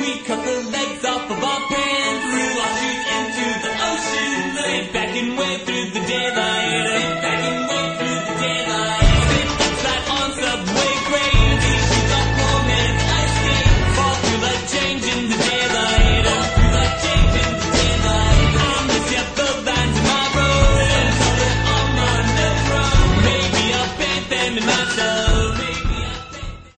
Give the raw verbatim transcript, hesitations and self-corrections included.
We cut the legs off of our pants, threw our shoes into the ocean, sank back and waved through the daylight.